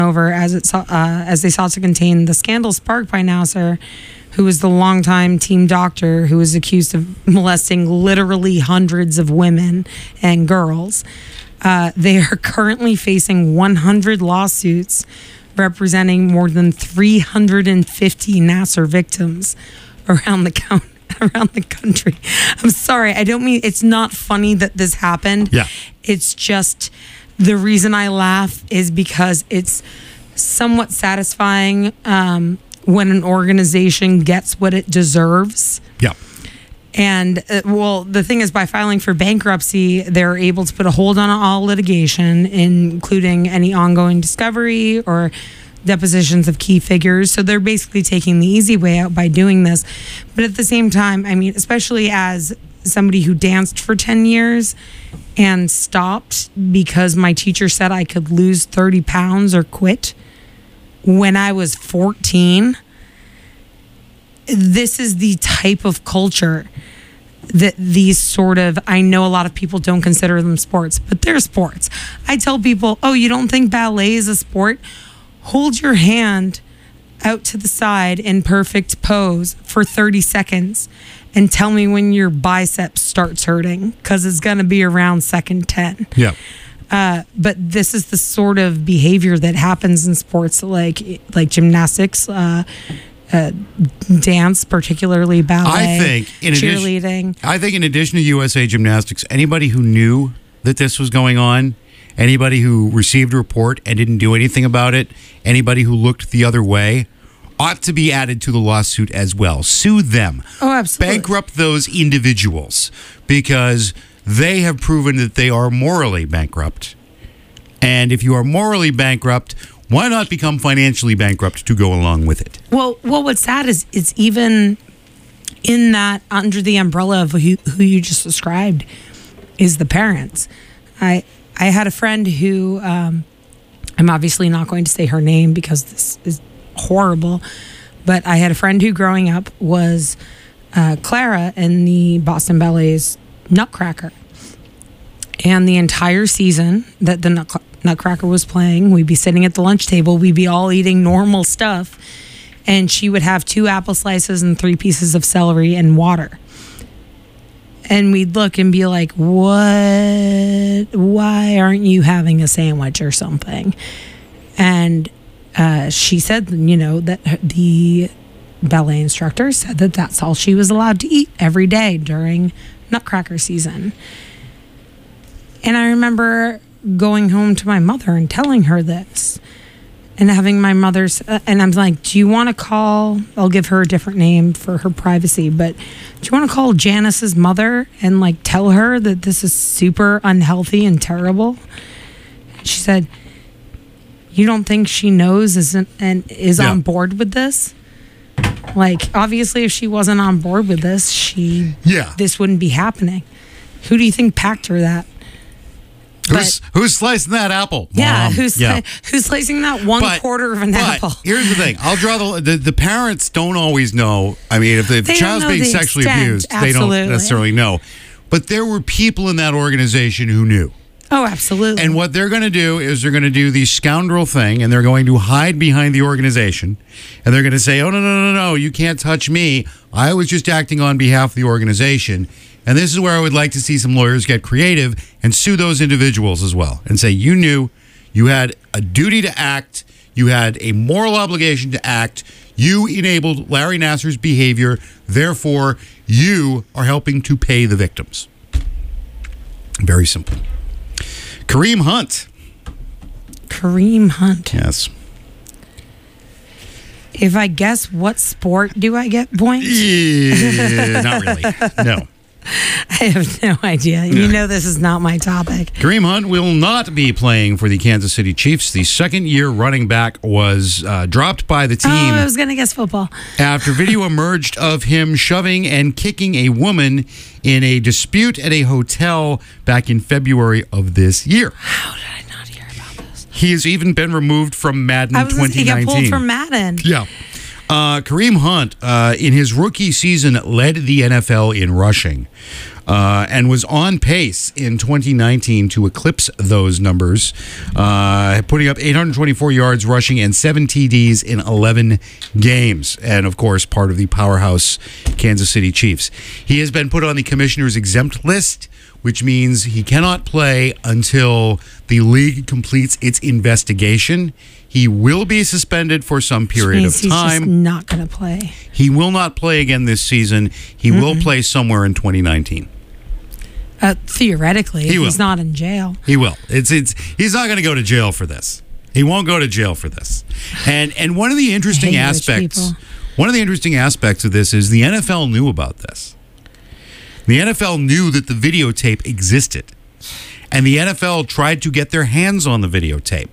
over as they sought to contain the scandal sparked by Nasser, who was the longtime team doctor who was accused of molesting literally hundreds of women and girls. They are currently facing 100 lawsuits representing more than 350 Nasser victims around the country. I'm sorry, I don't mean, it's not funny that this happened. Yeah. It's just, the reason I laugh is because it's somewhat satisfying when an organization gets what it deserves. Yeah. And the thing is, by filing for bankruptcy, they're able to put a hold on all litigation, including any ongoing discovery or depositions of key figures. So they're basically taking the easy way out by doing this. But at the same time, I mean, especially as somebody who danced for 10 years and stopped because my teacher said I could lose 30 pounds or quit when I was 14, this is the type of culture that these sort of, I know a lot of people don't consider them sports, but they're sports. I tell people, oh, you don't think ballet is a sport? Hold your hand out to the side in perfect pose for 30 seconds and tell me when your biceps starts hurting, because it's going to be around second 10. Yeah. But this is the sort of behavior that happens in sports like gymnastics, dance, particularly ballet, cheerleading. I think in addition to USA Gymnastics, anybody who knew that this was going on, anybody who received a report and didn't do anything about it, anybody who looked the other way, ought to be added to the lawsuit as well. Sue them. Oh, absolutely. Bankrupt those individuals because they have proven that they are morally bankrupt. And if you are morally bankrupt, why not become financially bankrupt to go along with it? Well, what's sad is it's even in that, under the umbrella of who you just described, is the parents. I had a friend who, I'm obviously not going to say her name because this is horrible, but I had a friend who growing up was Clara in the Boston Ballet's Nutcracker. And the entire season that the Nutcracker was playing, we'd be sitting at the lunch table, we'd be all eating normal stuff, and she would have 2 apple slices and 3 pieces of celery and water. And we'd look and be like, what? Why aren't you having a sandwich or something? And she said, that the ballet instructor said that that's all she was allowed to eat every day during Nutcracker season. And I remember going home to my mother and telling her this and having my mother's, and I'm like, do you want to call, I'll give her a different name for her privacy, but do you want to call Janice's mother and tell her that this is super unhealthy and terrible? She said, you don't think she knows is on board with this? Obviously if she wasn't on board with this, this wouldn't be happening. Who do you think packed her that? Who's slicing that apple? Yeah, who's slicing that quarter of an apple? Here's the thing. I'll draw the parents don't always know. I mean, if the child's being sexually abused, absolutely. They don't necessarily know. But there were people in that organization who knew. Oh, absolutely. And what they're going to do is they're going to do the scoundrel thing, and they're going to hide behind the organization, and they're going to say, oh, no, you can't touch me. I was just acting on behalf of the organization. And this is where I would like to see some lawyers get creative and sue those individuals as well and say, you knew, you had a duty to act, you had a moral obligation to act, you enabled Larry Nasser's behavior, therefore you are helping to pay the victims. Very simple. Kareem Hunt. Yes. If I guess what sport, do I get points? Yeah, not really. No. I have no idea. You know this is not my topic. Kareem Hunt will not be playing for the Kansas City Chiefs. The second-year running back was dropped by the team. Oh, I was going to guess football. After video emerged of him shoving and kicking a woman in a dispute at a hotel back in February of this year. How did I not hear about this? He has even been removed from Madden 2019. He got pulled from Madden. Yeah. Kareem Hunt, in his rookie season, led the NFL in rushing and was on pace in 2019 to eclipse those numbers, putting up 824 yards rushing and 7 TDs in 11 games. And, of course, part of the powerhouse Kansas City Chiefs. He has been put on the commissioner's exempt list, which means he cannot play until the league completes its investigation. He will be suspended for some period of time. He's just not going to play. He will not play again this season. He will play somewhere in 2019. Theoretically, if he's not in jail. He will. He's not going to go to jail for this. He won't go to jail for this. And one of the interesting aspects of this is the NFL knew about this. The NFL knew that the videotape existed. And the NFL tried to get their hands on the videotape.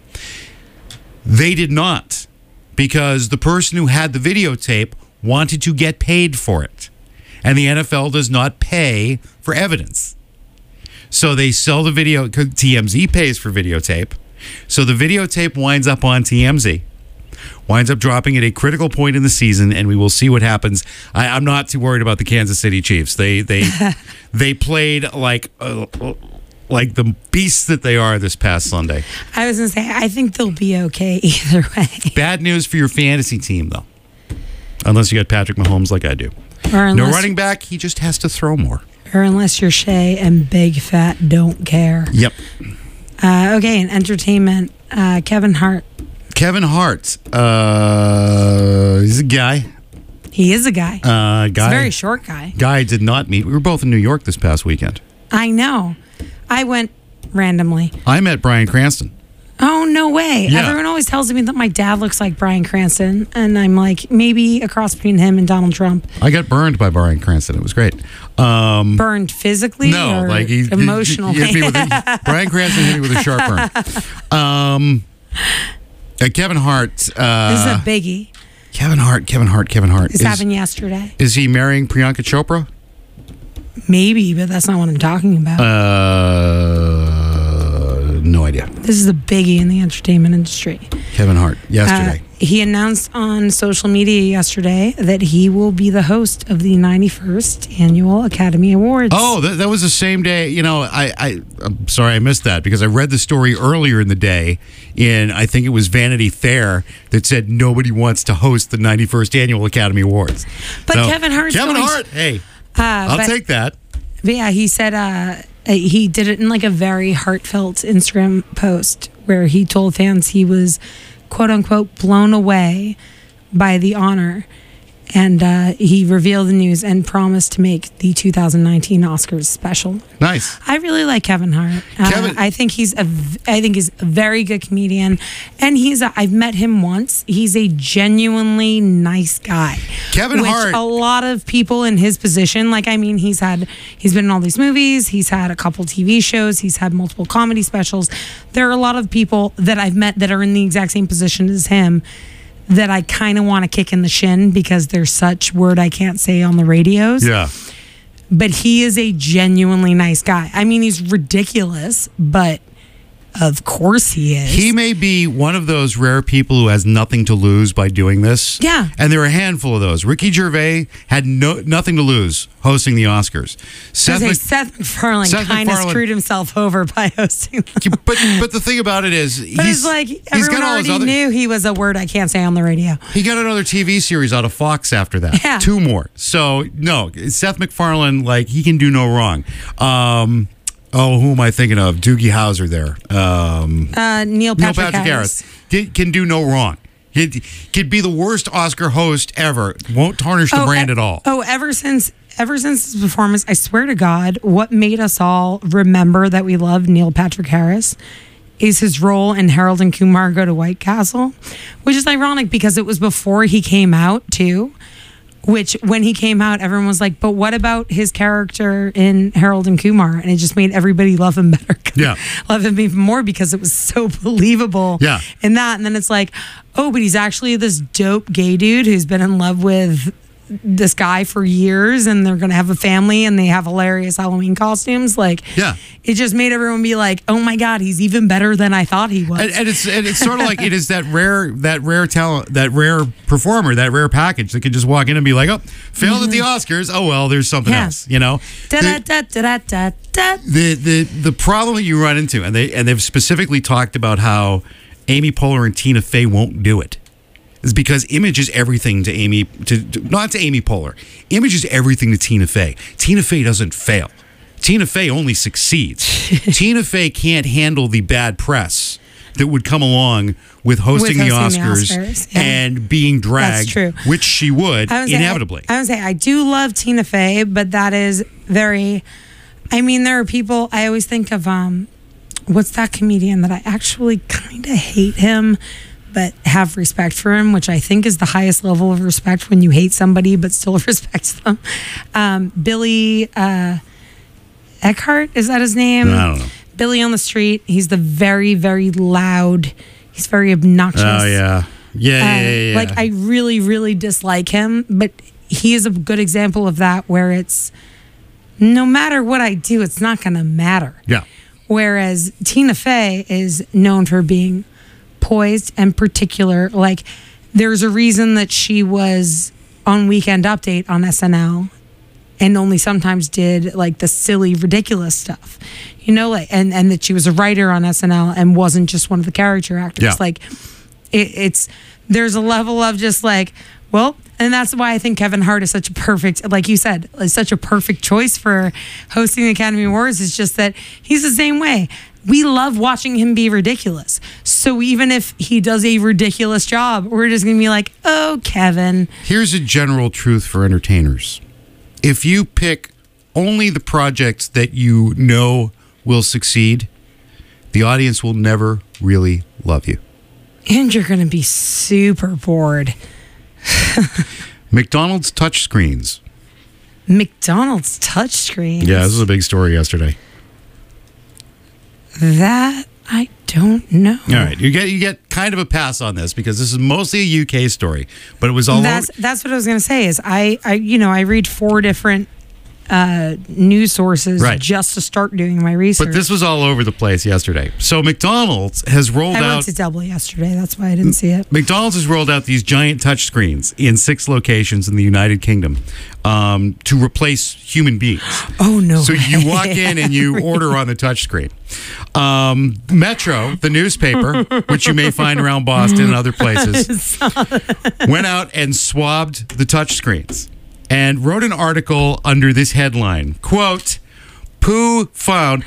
They did not, because the person who had the videotape wanted to get paid for it. And the NFL does not pay for evidence. So they sell the video, TMZ pays for videotape. So the videotape winds up on TMZ, winds up dropping at a critical point in the season, and we will see what happens. I'm not too worried about the Kansas City Chiefs. They played like the beasts that they are this past Sunday. I was going to say, I think they'll be okay either way. Bad news for your fantasy team, though. Unless you got Patrick Mahomes like I do. No running back, he just has to throw more. Or unless you're Shea and big fat don't care. Yep. Okay, in entertainment, Kevin Hart. Kevin Hart. He's a guy. He is a guy. He's a very short guy. Guy did not meet. We were both in New York this past weekend. I know. I went randomly. I met Bryan Cranston. Oh, no way. Yeah. Everyone always tells me that my dad looks like Bryan Cranston. And I'm like, maybe a cross between him and Donald Trump. I got burned by Bryan Cranston. It was great. Burned physically? No, or like emotionally. Bryan Cranston hit me with a sharp burn. Kevin Hart. This is a biggie. Kevin Hart. This happened yesterday. Is he marrying Priyanka Chopra? Maybe, but that's not what I'm talking about. No idea. This is a biggie in the entertainment industry. Kevin Hart, yesterday. He announced on social media yesterday that he will be the host of the 91st Annual Academy Awards. Oh, that was the same day. You know, I'm sorry I missed that because I read the story earlier in the day in, I think it was Vanity Fair, that said nobody wants to host the 91st Annual Academy Awards. But so, Kevin Hart, hey, I'll take that. But yeah, he said he did it in like a very heartfelt Instagram post where he told fans he was, quote unquote, blown away by the honor. And he revealed the news and promised to make the 2019 Oscars special. Nice. I really like Kevin Hart. I think he's a very good comedian, and I've met him once. He's a genuinely nice guy. Kevin Hart. A lot of people in his position, he's been in all these movies. He's had a couple TV shows. He's had multiple comedy specials. There are a lot of people that I've met that are in the exact same position as him, that I kind of want to kick in the shin because they're such word I can't say on the radios. Yeah. But he is a genuinely nice guy. I mean, he's ridiculous, but of course he is. He may be one of those rare people who has nothing to lose by doing this. Yeah. And there are a handful of those. Ricky Gervais had nothing to lose hosting the Oscars. Seth MacFarlane kind of screwed himself over by hosting them. But the thing about it is, everyone already knew he was a word I can't say on the radio. He got another TV series out of Fox after that. Yeah. 2 more. So, no, Seth MacFarlane, he can do no wrong. Who am I thinking of? Doogie Howser there. Neil Patrick Harris. Can do no wrong. He could be the worst Oscar host ever. Won't tarnish the brand at all. Ever since his performance, I swear to God, what made us all remember that we love Neil Patrick Harris is his role in Harold and Kumar Go to White Castle, which is ironic because it was before he came out too. Which, when he came out, everyone was like, but what about his character in Harold and Kumar? And it just made everybody love him better. Yeah. Love him even more because it was so believable. Yeah. In that. And then it's like, oh, but he's actually this dope gay dude who's been in love with this guy for years, and they're gonna have a family, and they have hilarious Halloween costumes. Like, Yeah. it just made everyone be like, "Oh my God, he's even better than I thought he was." And it's sort of like it is that rare talent, that rare performer, that rare package that can just walk in and be like, oh, failed at the Oscars. Oh well, there's something else. You know. The problem that you run into, and they've specifically talked about how Amy Poehler and Tina Fey won't do it, is because Image is everything to not to Amy Poehler. Image is everything to Tina Fey. Tina Fey doesn't fail. Tina Fey only succeeds. Tina Fey can't handle the bad press that would come along with hosting the Oscars yeah. and being dragged, That's true. which she would inevitably. I would say I do love Tina Fey, but that is very. I mean, there are people. I always think of what's that comedian that I actually kind of hate him, but have respect for him, which I think is the highest level of respect when you hate somebody but still respect them. Billy Eckhart, is that his name? I don't know. Billy on the Street. He's the very, very loud. He's very obnoxious. Oh yeah. Yeah. Like, I really, really dislike him, but he is a good example of that, where it's no matter what I do, it's not going to matter. Yeah. Whereas Tina Fey is known for being poised and particular. Like, there's a reason that she was on Weekend Update on SNL and only sometimes did like the silly, ridiculous stuff, you know, like, and that she was a writer on SNL and wasn't just one of the character actors. Yeah. Like, it's there's a level of just like, well, and that's why I think Kevin Hart is such a perfect, like you said, is such a perfect choice for hosting the Academy Awards. It's just that he's the same way. We love watching him be ridiculous. So even if he does a ridiculous job, we're just going to be like, oh, Kevin. Here's a general truth for entertainers. If you pick only the projects that you know will succeed, the audience will never really love you. And you're going to be super bored. McDonald's touchscreens. McDonald's touchscreens? Yeah, this was a big story yesterday. That I don't know. All right, you get kind of a pass on this because this is mostly a UK story, but it was all That's what I was going to say. Is I read 4 different news sources just to start doing my research. But this was all over the place yesterday. So McDonald's has rolled out. I went to Double yesterday. That's why I didn't see it. McDonald's has rolled out these giant touchscreens in 6 locations in the United Kingdom to replace human beings. Oh no! So you walk in and you order on the touchscreen. Metro, the newspaper, which you may find around Boston and other places, went out and swabbed the touchscreens and wrote an article under this headline, quote, poo found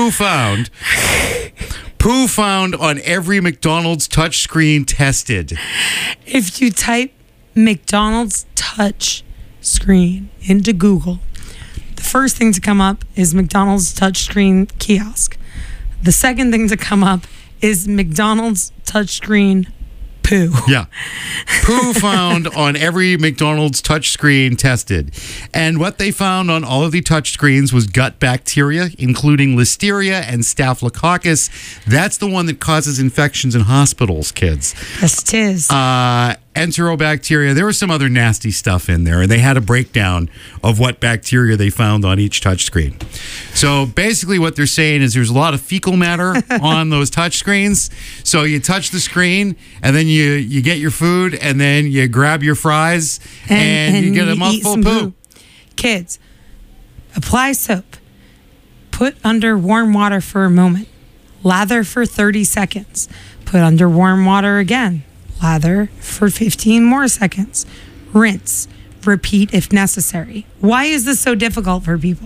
on every McDonald's touchscreen tested. If you type McDonald's touch screen into Google, the first thing to come up is McDonald's touchscreen kiosk. The second thing to come up is McDonald's touchscreen poo. Yeah. Poo found on every McDonald's touchscreen tested. And what they found on all of the touchscreens was gut bacteria, including Listeria and Staphylococcus. That's the one that causes infections in hospitals, kids. Yes, it is. Enterobacteria. There was some other nasty stuff in there, and they had a breakdown of what bacteria they found on each touchscreen. So basically what they're saying is there's a lot of fecal matter on those touchscreens. So you touch the screen, and then you get your food, and then you grab your fries, and you get a mouthful of poo. Kids, apply soap. Put under warm water for a moment. Lather for 30 seconds. Put under warm water again. Lather for 15 more seconds. Rinse. Repeat if necessary. Why is this so difficult for people?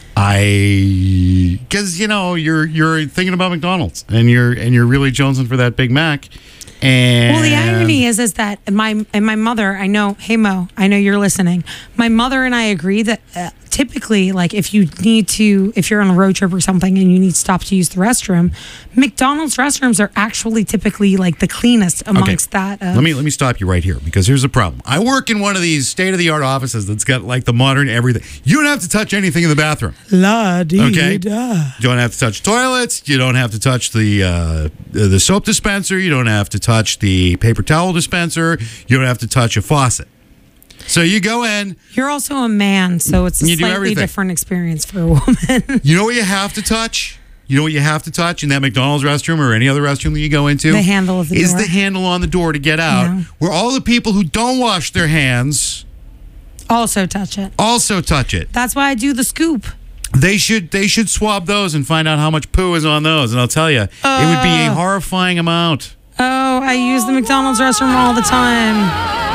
Because you're thinking about McDonald's and you're really jonesing for that Big Mac. And well, the irony is that my mother, I know, hey Mo, I know you're listening. My mother and I agree that typically, like if you're on a road trip or something and you need to stop to use the restroom, McDonald's restrooms are actually typically like the cleanest amongst that. Let me stop you right here because here's the problem. I work in one of these state-of-the-art offices that's got like the modern everything. You don't have to touch anything in the bathroom. Okay, you don't have to touch toilets. You don't have to touch the soap dispenser. You don't have to touch the paper towel dispenser. You don't have to touch a faucet. So you go in. You're also a man, so it's a You do slightly everything. different experience for a woman. You know what you have to touch? You know what you have to touch in that McDonald's restroom or any other restroom that you go into? The handle of the is door. the handle on the door to get out, Yeah. where all the people who don't wash their hands Also touch it. also touch it. That's why I do the scoop. They should swab those and find out how much poo is on those. And I'll tell you, it would be a horrifying amount. Oh, I use the McDonald's restroom all the time.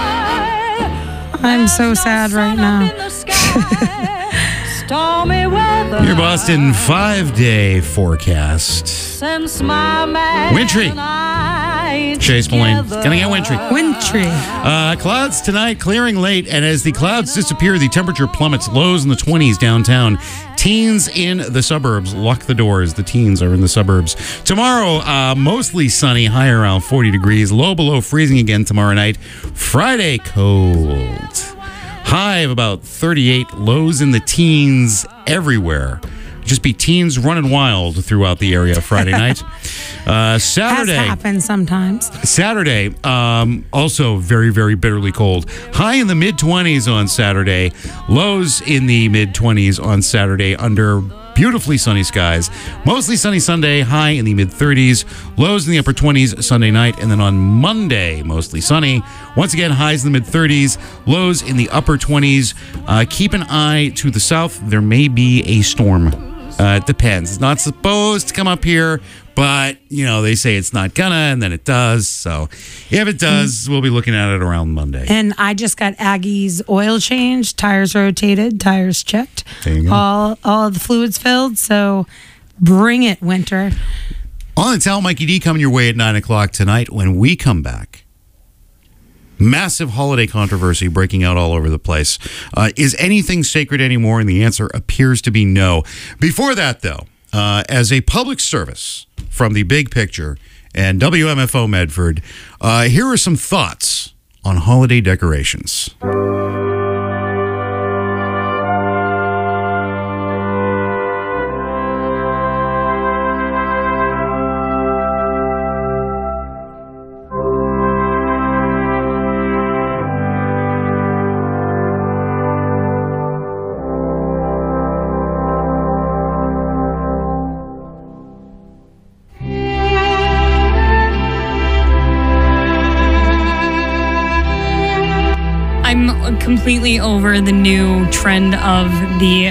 I'm so sad right now. Your Boston 5-day forecast. Wintry. Chase Mullane. Gonna get wintry. Wintry. Clouds tonight, clearing late, and as the clouds disappear, the temperature plummets. Lows in the 20s downtown. Teens in the suburbs. Lock the doors. The teens are in the suburbs. Tomorrow, mostly sunny, high around 40 degrees. Low below freezing again tomorrow night. Friday, cold. High of about 38. Lows in the teens everywhere. Just be teens running wild throughout the area Friday night. Saturday. Has happened sometimes. Saturday, also very, very bitterly cold. High in the mid-20s on Saturday. Lows in the mid-20s on Saturday under beautifully sunny skies. Mostly sunny Sunday, high in the mid-30s. Lows in the upper 20s Sunday night. And then on Monday, mostly sunny. Once again, highs in the mid-30s. Lows in the upper 20s. Keep an eye to the south. There may be a storm. It depends. It's not supposed to come up here, but, they say it's not gonna, and then it does. So if it does, we'll be looking at it around Monday. And I just got Aggie's oil changed, tires rotated, tires checked. There you go. All of the fluids filled. So bring it, winter. On the Tell Mikey D coming your way at 9 o'clock tonight. When we come back, massive holiday controversy breaking out all over the place. Is anything sacred anymore? And the answer appears to be no. Before that, though, as a public service from the big picture and WMFO Medford, here are some thoughts on holiday decorations. I'm completely over the new trend of the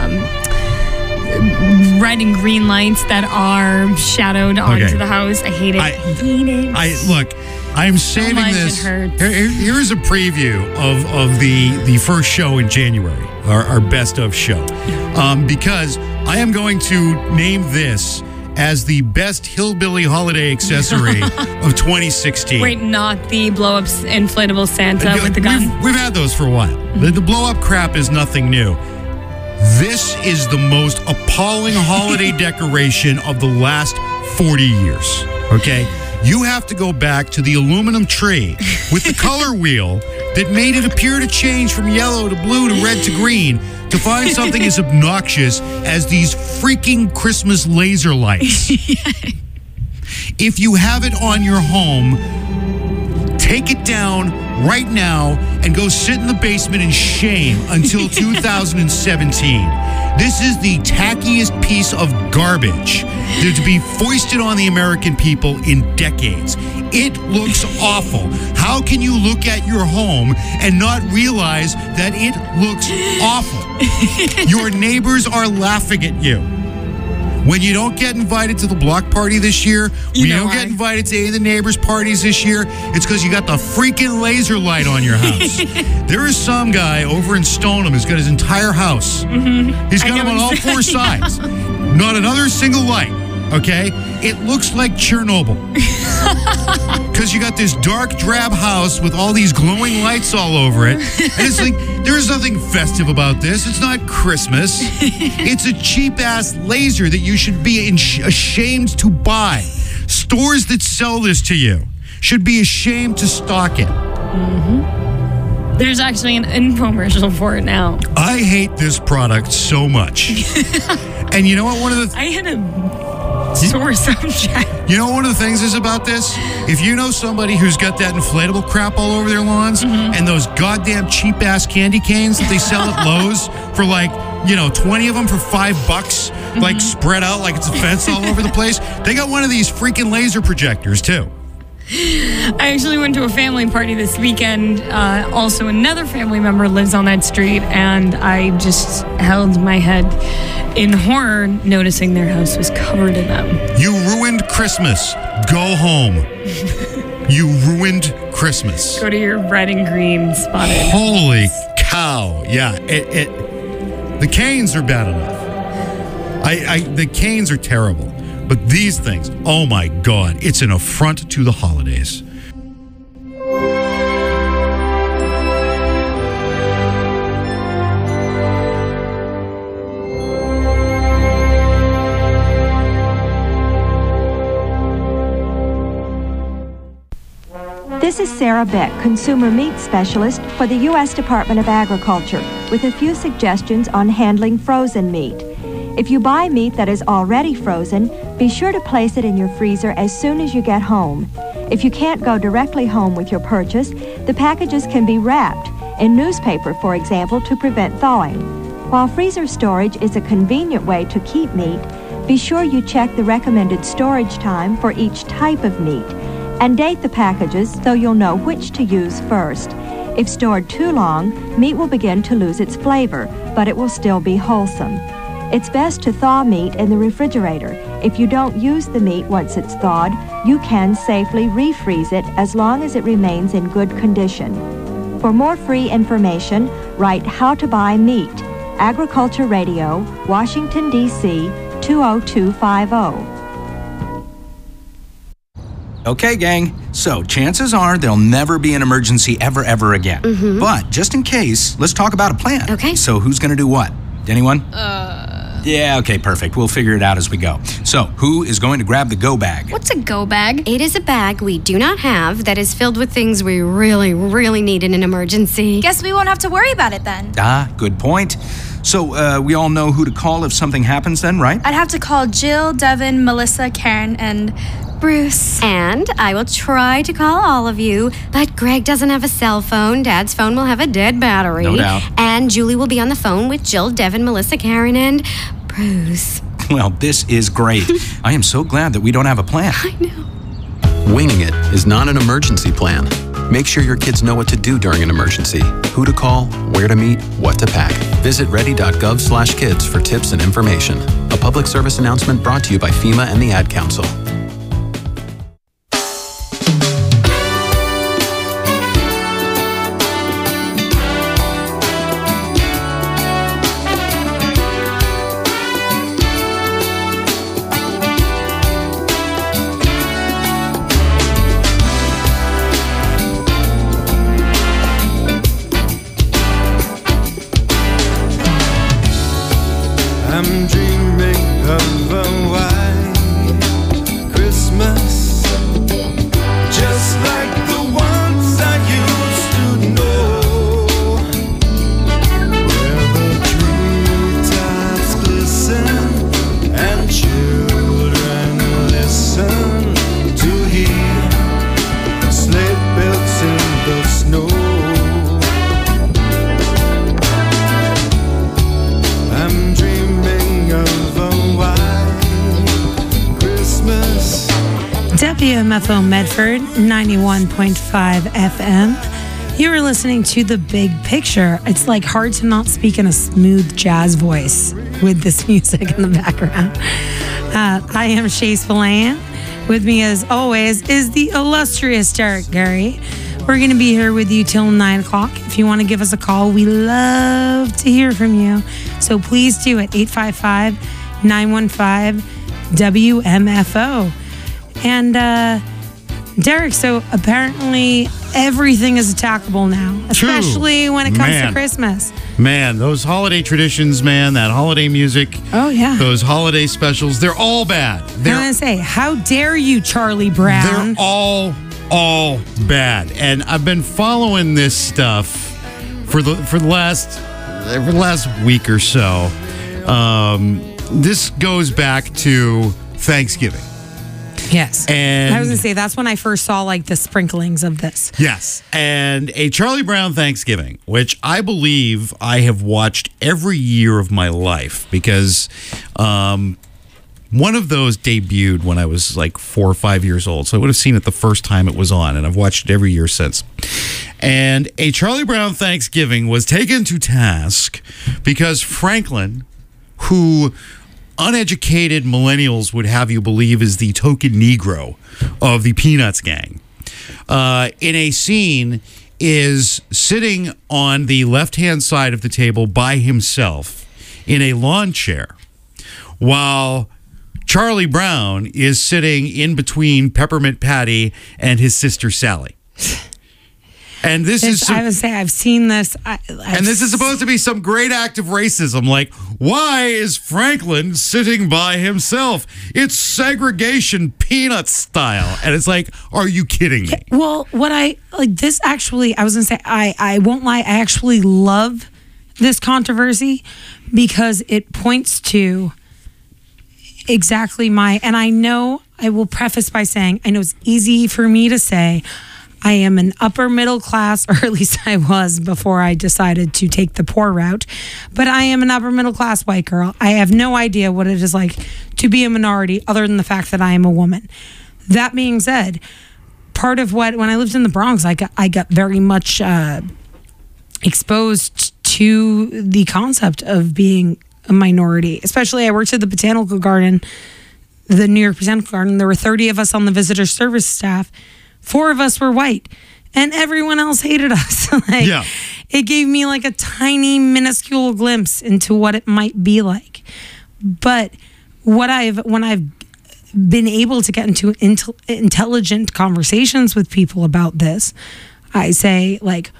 red and green lights that are shadowed onto the house. I hate it. I hate it. Look, I'm saving much this. it hurts. Here's a preview of the first show in January, our best of show, because I am going to name this as the best hillbilly holiday accessory of 2016. Wait, not the blow-up inflatable Santa with the gun? We've had those for a while. The blow-up crap is nothing new. This is the most appalling holiday decoration of the last 40 years, okay? You have to go back to the aluminum tree with the color wheel that made it appear to change from yellow to blue to red to green to find something as obnoxious as these freaking Christmas laser lights. If you have it on your home, take it down right now and go sit in the basement in shame until 2017. This is the tackiest piece of garbage to be foisted on the American people in decades. It looks awful. How can you look at your home and not realize that it looks awful? Your neighbors are laughing at you. When you don't get invited to the block party this year, when you don't get invited to any of the neighbors' parties this year, it's because you got the freaking laser light on your house. There is some guy over in Stoneham who's got his entire house. He's got them on all four sides. Not another single light, okay? It looks like Chernobyl. Because you got this dark, drab house with all these glowing lights all over it. And it's like, there's nothing festive about this. It's not Christmas. It's a cheap-ass laser that you should be ashamed to buy. Stores that sell this to you should be ashamed to stock it. There's actually an infomercial for it now. I hate this product so much. And you know what? I had a sore subject. You know what one of the things is about this? If you know somebody who's got that inflatable crap all over their lawns and those goddamn cheap-ass candy canes that they sell at Lowe's for 20 of them for $5, like spread out like it's a fence all over the place. They got one of these freaking laser projectors, too. I actually went to a family party this weekend. Also, another family member lives on that street, and I just held my head in horror, noticing their house was covered in them. You ruined Christmas. Go home. You ruined Christmas. Go to your red and green spotted. Holy cow. Yeah, the canes are bad enough. The canes are terrible. But these things, oh my God, it's an affront to the holidays. This is Sarah Beck, Consumer Meat Specialist for the U.S. Department of Agriculture, with a few suggestions on handling frozen meat. If you buy meat that is already frozen, be sure to place it in your freezer as soon as you get home. If you can't go directly home with your purchase, the packages can be wrapped in newspaper, for example, to prevent thawing. While freezer storage is a convenient way to keep meat, be sure you check the recommended storage time for each type of meat and date the packages so you'll know which to use first. If stored too long, meat will begin to lose its flavor, but it will still be wholesome. It's best to thaw meat in the refrigerator. If you don't use the meat once it's thawed, you can safely refreeze it as long as it remains in good condition. For more free information, write How to Buy Meat, Agriculture Radio, Washington, D.C. 20250. Okay, gang. So, chances are there'll never be an emergency ever again. But just in case, let's talk about a plan. Okay. So, who's going to do what? Anyone? Yeah, okay, perfect. We'll figure it out as we go. So, who is going to grab the go bag? What's a go bag? It is a bag we do not have that is filled with things we really need in an emergency. Guess we won't have to worry about it then. Good point. So, we all know who to call if something happens then, right? I'd have to call Jill, Devin, Melissa, Karen, and Bruce. And I will try to call all of you, but Greg doesn't have a cell phone. Dad's phone will have a dead battery. No doubt. And Julie will be on the phone with Jill, Devin, Melissa, Karen, and Bruce. Well, this is great. I am so glad that we don't have a plan. I know. Winging it is not an emergency plan. Make sure your kids know what to do during an emergency, who to call, where to meet, what to pack. Visit ready.gov/kids for tips and information. A public service announcement brought to you by FEMA and the Ad Council. I'm dreaming of a white Christmas, just like the ones I used to know, where the treetops glisten and children listen to hear sleigh bells in the snow. I'm dreaming of a white Christmas. WMFO Medford 91.5 FM. You are listening to The Big Picture. It's like hard to not speak in a smooth jazz voice with this music in the background. I am Shay Spillane. With me, as always, is the illustrious Derek Gary. We're going to be here with you till 9 o'clock. If you want to give us a call, we love to hear from you. So please do it, 855-915-WMFO. And Derek, so apparently everything is attackable now, especially when it comes to Christmas. Man, those holiday traditions, man, that holiday music. Oh, yeah. Those holiday specials, they're all bad. I'm going to say, how dare you, Charlie Brown? They're all bad. And I've been following this stuff for the last week or so. This goes back to Thanksgiving. Yes. And I was going to say, that's when I first saw like the sprinklings of this. yes, and a Charlie Brown Thanksgiving, which I believe I have watched every year of my life because one of those debuted when I was like 4 or 5 years old. So I would have seen it the first time it was on, and I've watched it every year since. And a Charlie Brown Thanksgiving was taken to task because Franklin, who uneducated millennials would have you believe is the token Negro of the Peanuts gang, in a scene is sitting on the left-hand side of the table by himself in a lawn chair, while Charlie Brown is sitting in between Peppermint Patty and his sister Sally. And this is I would say I've seen this. and this is supposed to be some great act of racism. Like, why is Franklin sitting by himself? It's segregation peanut style. And it's like, are you kidding me? Well, what I like this actually, I was going to say, I won't lie. I actually love this controversy because it points to exactly and I know, I will preface by saying, I know it's easy for me to say, I am an upper middle class, or at least I was before I decided to take the poor route. But I am an upper middle class white girl. I have no idea what it is like to be a minority other than the fact that I am a woman. That being said, part of when I lived in the Bronx, I got very much exposed to the concept of being a minority. Especially I worked at the Botanical Garden, the New York Botanical Garden. There were 30 of us on the visitor service staff. 4 of us were white, and everyone else hated us. It gave me like a tiny, minuscule glimpse into what it might be like. But when I've been able to get into intelligent conversations with people about this, I say like,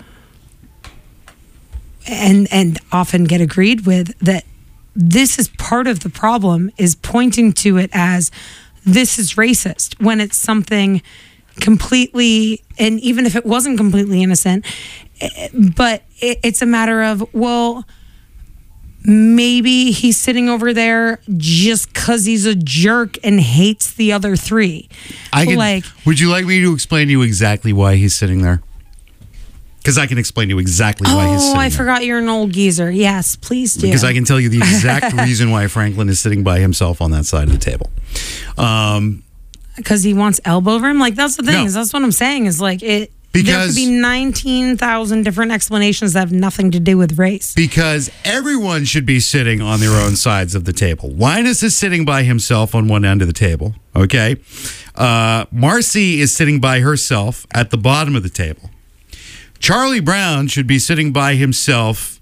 and often get agreed with, that this is part of the problem, is pointing to it as this is racist when it's something completely, and even if it wasn't completely innocent, but it's a matter of, well, maybe he's sitting over there just because he's a jerk and hates the other 3. Would you like me to explain to you exactly why he's sitting there? Because I can explain to you exactly why he's sitting there. I forgot you're an old geezer. Yes, please do. Because I can tell you the exact reason why Franklin is sitting by himself on that side of the table. Because he wants elbow room? Like, that's the thing. No. That's what I'm saying, is like, there Because- could be 19,000 different explanations that have nothing to do with race. Because everyone should be sitting on their own sides of the table. Linus is sitting by himself on one end of the table, okay? Marcy is sitting by herself at the bottom of the table. Charlie Brown should be sitting by himself,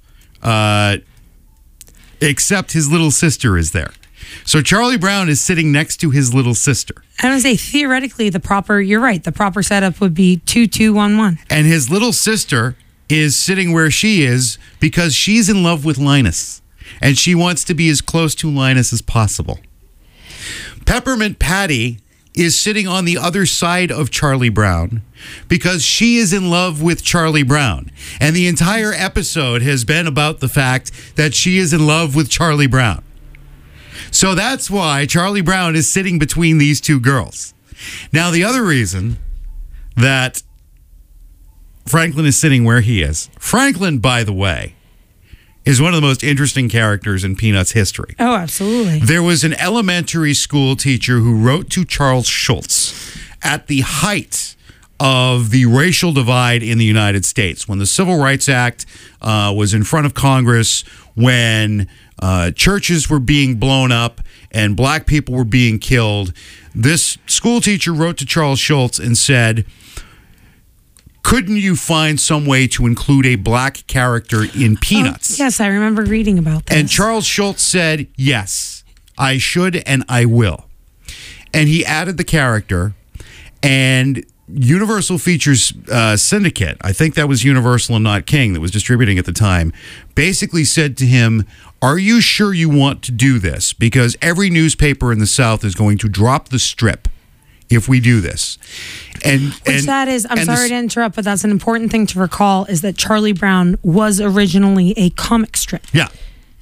except his little sister is there. So Charlie Brown is sitting next to his little sister. I would say theoretically you're right, the proper setup would be 2-2-1-1. And his little sister is sitting where she is because she's in love with Linus. And she wants to be as close to Linus as possible. Peppermint Patty is sitting on the other side of Charlie Brown because she is in love with Charlie Brown. And the entire episode has been about the fact that she is in love with Charlie Brown. So that's why Charlie Brown is sitting between these 2 girls. Now, the other reason that Franklin is sitting where he is, Franklin, by the way, is one of the most interesting characters in Peanuts history. Oh, absolutely. There was an elementary school teacher who wrote to Charles Schulz at the height of the racial divide in the United States, when the Civil Rights Act was in front of Congress, when churches were being blown up and black people were being killed. This school teacher wrote to Charles Schulz and said, couldn't you find some way to include a black character in Peanuts? Yes, I remember reading about this. And Charles Schulz said, yes, I should and I will. And he added the character, and Universal Features Syndicate, I think that was Universal and not King that was distributing at the time, basically said to him, are you sure you want to do this? Because every newspaper in the South is going to drop the strip if we do this. I'm sorry to interrupt, but that's an important thing to recall, is that Charlie Brown was originally a comic strip. Yeah.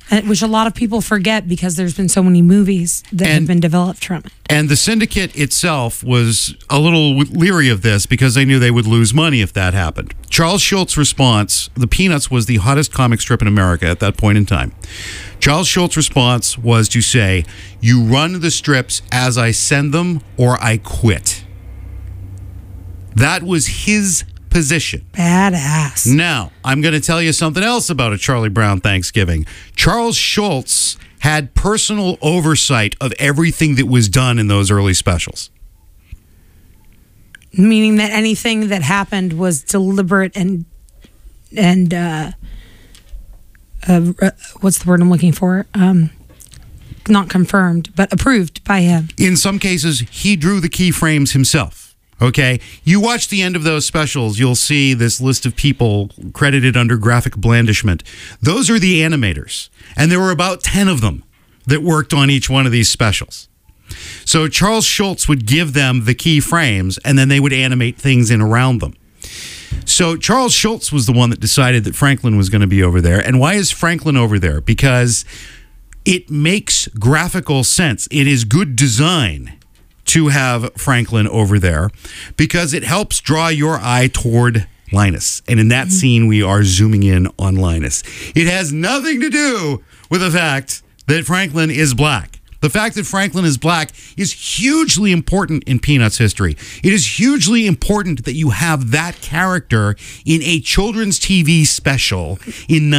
which a lot of people forget because there's been so many movies that have been developed from it. And the syndicate itself was a little leery of this because they knew they would lose money if that happened. Charles Schultz's response, the Peanuts was the hottest comic strip in America at that point in time. Charles Schultz's response was to say, you run the strips as I send them or I quit. That was his position. Badass. Now, I'm going to tell you something else about a Charlie Brown Thanksgiving. Charles Schulz had personal oversight of everything that was done in those early specials. Meaning that anything that happened was deliberate and what's the word I'm looking for? Not confirmed, but approved by him. In some cases, he drew the keyframes himself. Okay, you watch the end of those specials, you'll see this list of people credited under graphic blandishment. Those are the animators, and there were about 10 of them that worked on each one of these specials. So Charles Schulz would give them the keyframes, and then they would animate things in around them. So Charles Schulz was the one that decided that Franklin was going to be over there. And why is Franklin over there? Because it makes graphical sense. It is good design to have Franklin over there because it helps draw your eye toward Linus. And in that scene, we are zooming in on Linus. It has nothing to do with the fact that Franklin is black. The fact that Franklin is black is hugely important in Peanuts history. It is hugely important that you have that character in a children's TV special in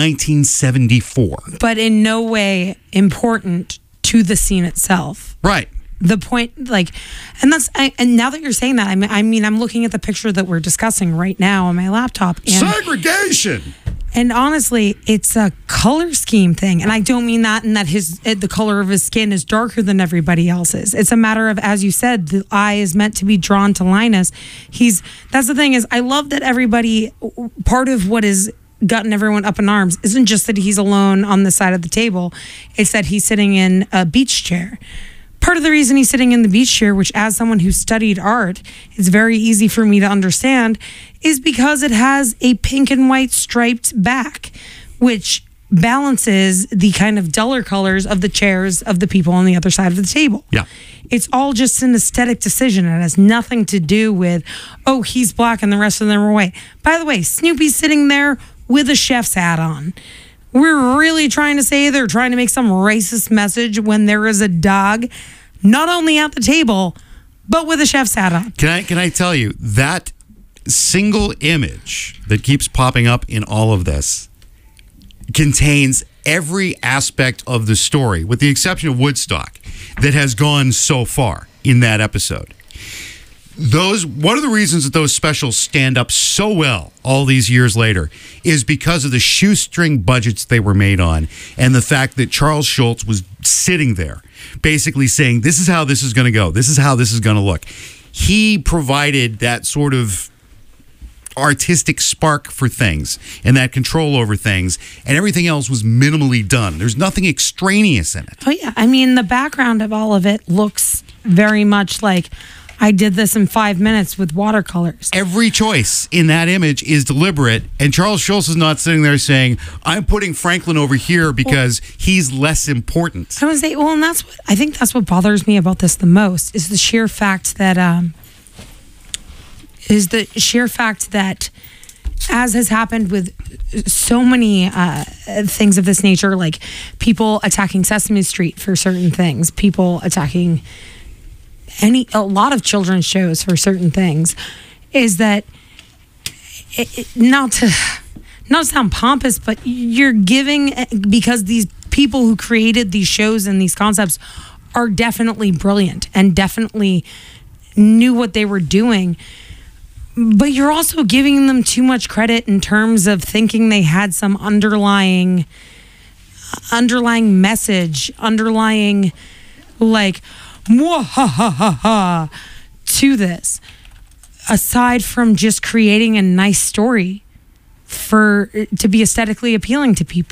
1974. But in no way important to the scene itself. Right. The point, and now that you're saying that, I mean, I'm looking at the picture that we're discussing right now on my laptop. And, segregation! And honestly, it's a color scheme thing. And I don't mean that in that the color of his skin is darker than everybody else's. It's a matter of, as you said, the eye is meant to be drawn to Linus. That's the thing is, I love that everybody, part of what is gotten everyone up in arms isn't just that he's alone on the side of the table. It's that he's sitting in a beach chair. Part of the reason he's sitting in the beach chair, which as someone who studied art, is very easy for me to understand, is because it has a pink and white striped back, which balances the kind of duller colors of the chairs of the people on the other side of the table. Yeah. It's all just an aesthetic decision. It has nothing to do with, oh, he's black and the rest of them are white. By the way, Snoopy's sitting there with a chef's hat on. We're really trying to say they're trying to make some racist message when there is a dog not only at the table, but with a chef's hat on. Can I tell you, that single image that keeps popping up in all of this contains every aspect of the story, with the exception of Woodstock, that has gone so far in that episode. One of the reasons that those specials stand up so well all these years later is because of the shoestring budgets they were made on and the fact that Charles Schulz was sitting there basically saying, this is how this is going to go. This is how this is going to look. He provided that sort of artistic spark for things and that control over things, and everything else was minimally done. There's nothing extraneous in it. Oh, yeah. I mean, the background of all of it looks very much like I did this in 5 minutes with watercolors. Every choice in that image is deliberate, and Charles Schulz is not sitting there saying, I'm putting Franklin over here because he's less important. I would say, well, and I think that's what bothers me about this the most is the sheer fact that as has happened with so many things of this nature, like people attacking Sesame Street for certain things, people attacking a lot of children's shows for certain things, is that not to sound pompous, but you're giving, because these people who created these shows and these concepts are definitely brilliant and definitely knew what they were doing, but you're also giving them too much credit in terms of thinking they had some underlying message, like to this, aside from just creating a nice story to be aesthetically appealing to people.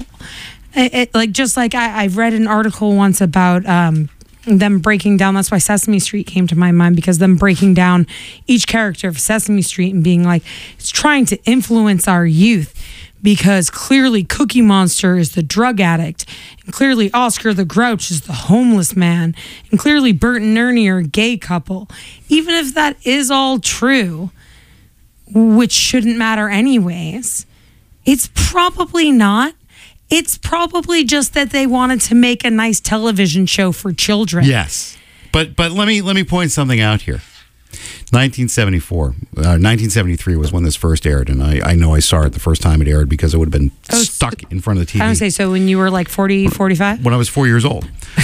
I read an article once about them breaking down, that's why Sesame Street came to my mind, because them breaking down each character of Sesame Street and being like, it's trying to influence our youth, because clearly Cookie Monster is the drug addict, and clearly Oscar the Grouch is the homeless man, and clearly Bert and Ernie are a gay couple. Even if that is all true, which shouldn't matter anyways, it's probably not. It's probably just that they wanted to make a nice television show for children. Yes. But let me point something out here. 1973 was when this first aired, and I know I saw it the first time it aired because it would have been stuck in front of the TV. I would say, so when you were like 40, 45? When I was 4 years old.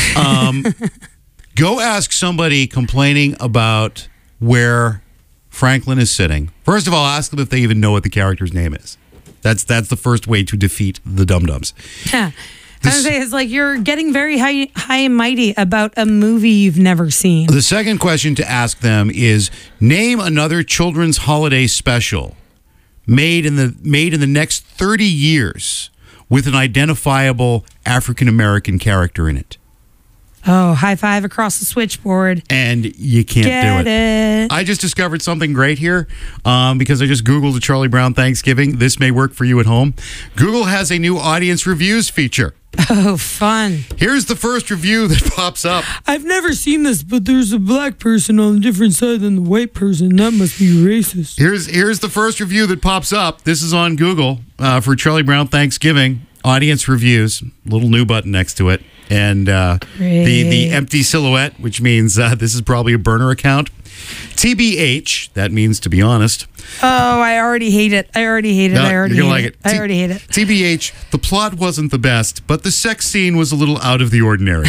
Go ask somebody complaining about where Franklin is sitting. First of all, ask them if they even know what the character's name is. That's the first way to defeat the dum-dums. Yeah. I would say it's like you're getting very high and mighty about a movie you've never seen. The second question to ask them is, name another children's holiday special made in the next 30 years with an identifiable African American character in it. Oh, high five across the switchboard. And you can't Get do it. I just discovered something great here because I just Googled the Charlie Brown Thanksgiving. This may work for you at home. Google has a new audience reviews feature. Oh, fun. Here's the first review that pops up. I've never seen this, but there's a black person on a different side than the white person. That must be racist. Here's the first review that pops up. This is on Google for Charlie Brown Thanksgiving. Audience reviews. Little new button next to it. And the empty silhouette, which means this is probably a burner account. TBH, that means to be honest. Oh, I already hate it. I already hate it. No, I already you're gonna hate like it. I already hate it. TBH, the plot wasn't the best, but the sex scene was a little out of the ordinary.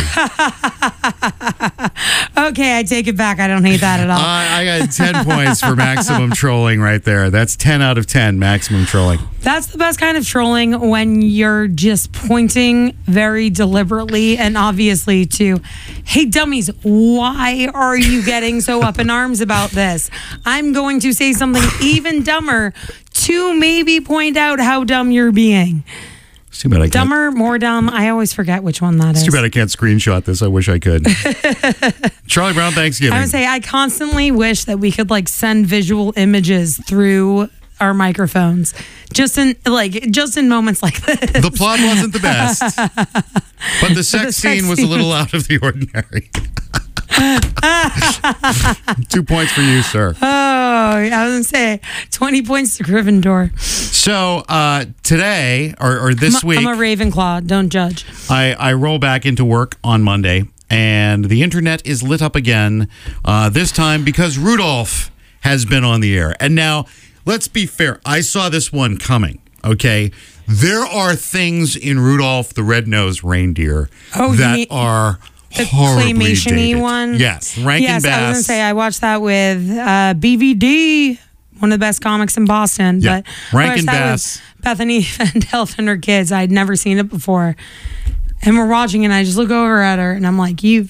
Okay, I take it back. I don't hate that at all. I got 10 points for maximum trolling right there. That's 10 out of 10 maximum trolling. That's the best kind of trolling, when you're just pointing very deliberately and obviously to, hey, dummies, why are you getting so up in arms about this? I'm going to say something even dumber to maybe point out how dumb you're being. It's too bad I can't. Dumber, more dumb. I always forget which one that is. It's too bad I can't screenshot this. I wish I could. Charlie Brown Thanksgiving. I would say I constantly wish that we could like send visual images through our microphones, just in moments like this. The plot wasn't the best, but the sex scene was a little out of the ordinary. 2 points for you, sir. Oh, I was going to say 20 points to Gryffindor. So today, or this week... I'm a Ravenclaw. Don't judge. I roll back into work on Monday, and the internet is lit up again, this time because Rudolph has been on the air. And now, let's be fair. I saw this one coming, okay? There are things in Rudolph the Red-Nosed Reindeer that are... The claymation-y one? Yes, Rankin Bass. I was going to say, I watched that with BVD, one of the best comics in Boston. Yeah. But Rankin I watched that Bass. with Bethany Van Delft and her kids. I'd never seen it before. And we're watching, and I just look over at her, and I'm like, you've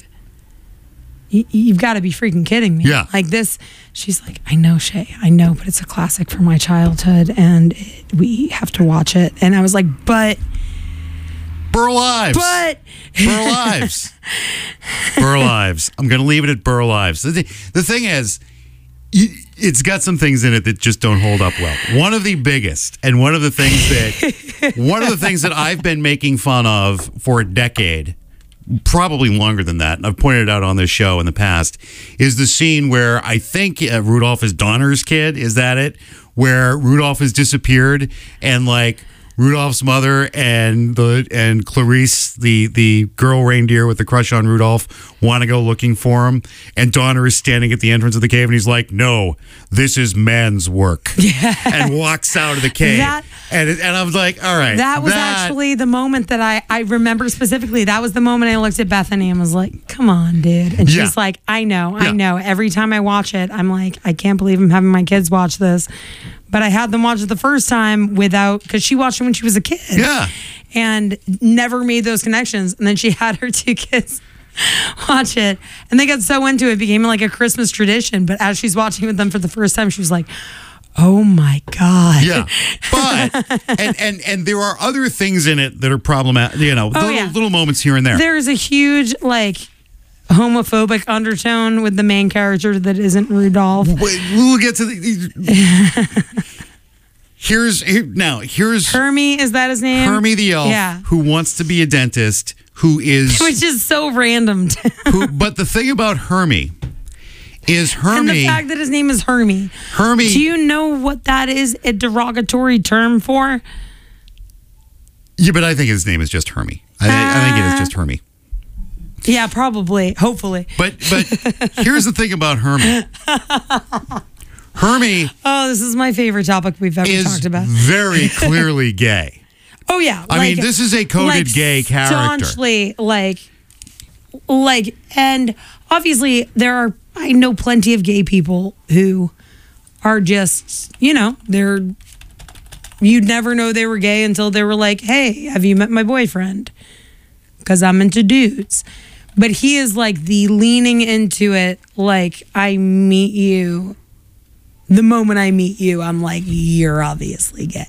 got to be freaking kidding me. Yeah. Like this, she's like, I know, Shay, I know, but it's a classic from my childhood, and we have to watch it. And I was like, but... Burl Ives. But... Burl Ives. Burl Ives. I'm going to leave it at Burl Ives. The thing is, it's got some things in it that just don't hold up well. One of the biggest, and one of the things that I've been making fun of for a decade, probably longer than that, and I've pointed it out on this show in the past, is the scene where I think Rudolph is Donner's kid. Is that it? Where Rudolph has disappeared, and like Rudolph's mother and Clarice, the girl reindeer with the crush on Rudolph, want to go looking for him, and Donner is standing at the entrance of the cave, and he's like, "No, this is man's work," and walks out of the cave. And I was like, "All right." That was actually the moment that I remember specifically. That was the moment I looked at Bethany and was like, "Come on, dude," and she's like, "I know." Every time I watch it, I'm like, "I can't believe I'm having my kids watch this." But I had them watch it the first time because she watched it when she was a kid. Yeah. And never made those connections. And then she had her two kids watch it. And they got so into it became like a Christmas tradition. But as she's watching with them for the first time, she was like, oh my God. Yeah. But, and there are other things in it that are problematic, little moments here and there. There's a huge, homophobic undertone with the main character that isn't Rudolph. We'll get to here's Hermie, is that his name? Hermie the elf, Yeah. who wants to be a dentist, who is Which is so random. but the thing about Hermie is And the fact that his name is Hermie. Hermie. Do you know what that is a derogatory term for? Yeah, but I think his name is just Hermie. I think it is just Hermie. Yeah, probably. Hopefully. But here's the thing about Hermie. Hermie Oh, this is my favorite topic we've ever is talked about. very clearly gay. Oh yeah. I mean, this is a coded gay character. Staunchly, and obviously I know plenty of gay people who are just, you'd never know they were gay until they were like, hey, have you met my boyfriend? Because I'm into dudes. But he is like the leaning into it, like, I meet you. The moment I meet you, I'm like, you're obviously gay.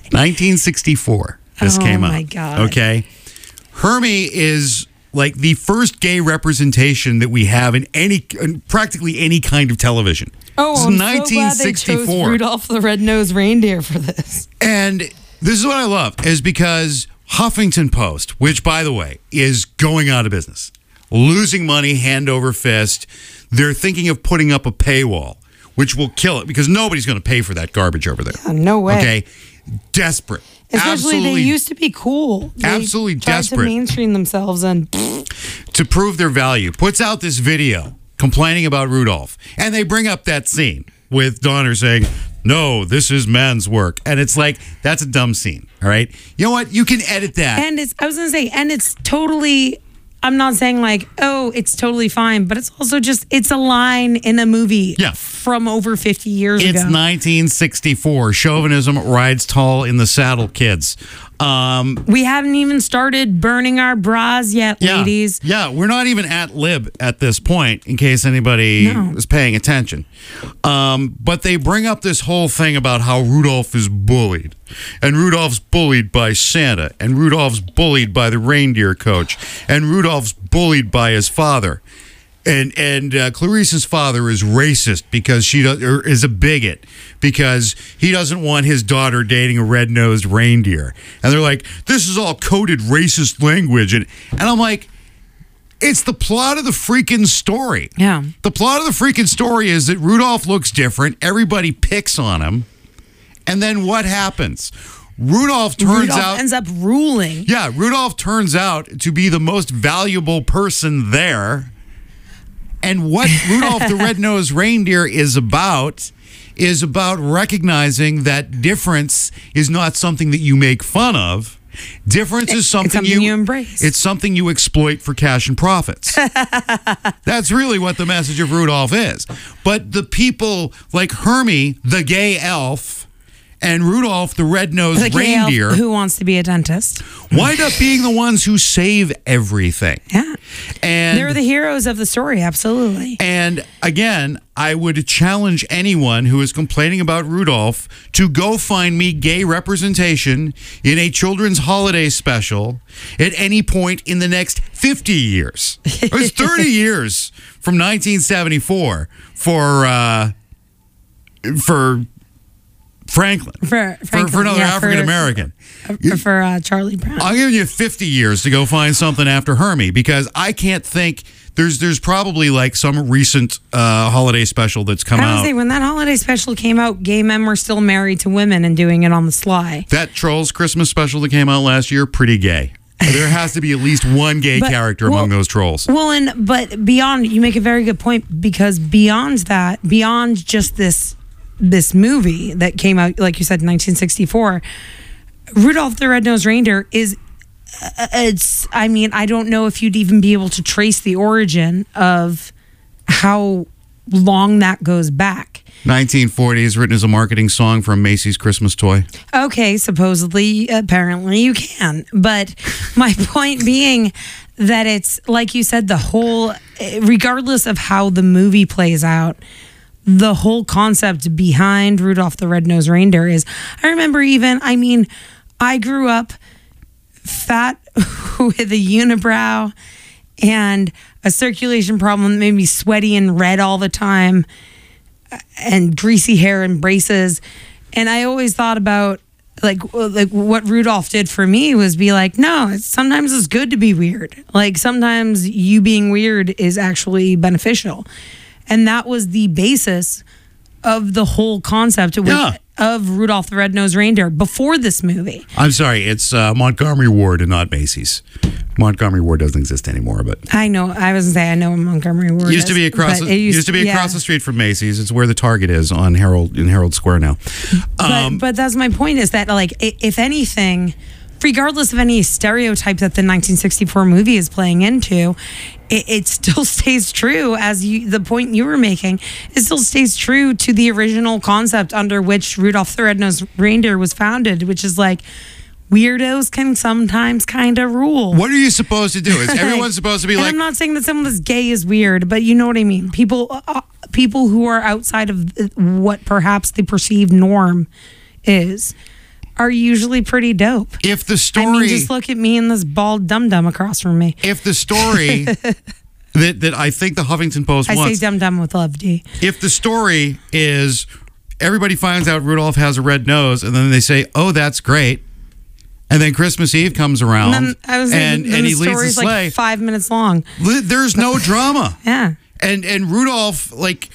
1964. This came out. Oh my God. Okay. Hermie is like the first gay representation that we have in practically any kind of television. Oh, This is I'm so glad they chose Rudolph the Red-Nosed Reindeer for this. And this is what I love, is because Huffington Post, which, by the way, is going out of business, losing money hand over fist, they're thinking of putting up a paywall, which will kill it because nobody's going to pay for that garbage over there. Yeah, no way. Okay? Desperate. Especially, they used to be cool. They absolutely tried desperate. to mainstream themselves and To prove their value, puts out this video complaining about Rudolph. And they bring up that scene with Donner saying, no, this is man's work. And it's like, that's a dumb scene. All right. You know what? You can edit that. and it's totally, I'm not saying like, oh, it's totally fine, but it's also just, it's a line in a movie from over 50 years It's ago. 1964. Chauvinism rides tall in the saddle, kids. We hadn't even started burning our bras yet, ladies. Yeah, we're not even at lib at this point, in case anybody is paying attention. But they bring up this whole thing about how Rudolph is bullied. And Rudolph's bullied by Santa. And Rudolph's bullied by the reindeer coach. And Rudolph's bullied by his father. And Clarice's father is racist because is a bigot because he doesn't want his daughter dating a red-nosed reindeer. And they're like, this is all coded racist language. And I'm like, it's the plot of the freaking story. Yeah. The plot of the freaking story is that Rudolph looks different. Everybody picks on him. And then what happens? Rudolph ends up ruling. Yeah, Rudolph turns out to be the most valuable person there. And what Rudolph the Red-Nosed Reindeer is about recognizing that difference is not something that you make fun of. Difference is something you embrace. It's something you exploit for cash and profits. That's really what the message of Rudolph is. But the people like Hermie, the gay elf, and Rudolph the Red-Nosed The gay elf Reindeer, who wants to be a dentist, wind up being the ones who save everything. Yeah. And they're the heroes of the story, absolutely. And again, I would challenge anyone who is complaining about Rudolph to go find me gay representation in a children's holiday special at any point in the next 50 years. It's 30 years from 1974 for Franklin. For another African American. For Charlie Brown. I'll give you 50 years to go find something after Hermie because I can't think there's probably like some recent holiday special that's come I would out. say when that holiday special came out, gay men were still married to women and doing it on the sly. That Trolls Christmas special that came out last year, pretty gay. There has to be at least one gay character among those trolls. Well, but beyond, you make a very good point because beyond that, beyond just this movie that came out, like you said, in 1964, Rudolph the Red-Nosed Reindeer is, I don't know if you'd even be able to trace the origin of how long that goes back. 1940s, written as a marketing song for a Macy's Christmas toy. Okay, supposedly, apparently you can. But my point being that it's, like you said, the whole, regardless of how the movie plays out, the whole concept behind Rudolph the Red-Nosed Reindeer is, I remember I grew up fat with a unibrow and a circulation problem that made me sweaty and red all the time and greasy hair and braces. And I always thought about like what Rudolph did for me was be like, no, sometimes it's good to be weird. Like sometimes you being weird is actually beneficial. And that was the basis of the whole concept of Rudolph the Red-Nosed Reindeer before this movie. I'm sorry, it's Montgomery Ward and not Macy's. Montgomery Ward doesn't exist anymore, but I know. I was gonna say I know what Montgomery Ward used to be across. Used to be across the street from Macy's. It's where the Target is on Herald Square now. But that's my point. Is that like if anything, regardless of any stereotype that the 1964 movie is playing into, it still stays true as the point you were making. It still stays true to the original concept under which Rudolph the Red-Nosed Reindeer was founded, which is like weirdos can sometimes kind of rule. What are you supposed to do? Is everyone supposed to be like? I'm not saying that someone that's gay is weird, but you know what I mean. People who are outside of what perhaps the perceived norm is are usually pretty dope. If the story, I mean, just look at me and this bald dum-dum across from me. If the story that I think the Huffington Post wants, I say dum-dum with love, D. If the story is everybody finds out Rudolph has a red nose, and then they say, "Oh, that's great," and then Christmas Eve comes around, and he leads the sleigh. Like 5 minutes long. There's no drama. Yeah, and Rudolph,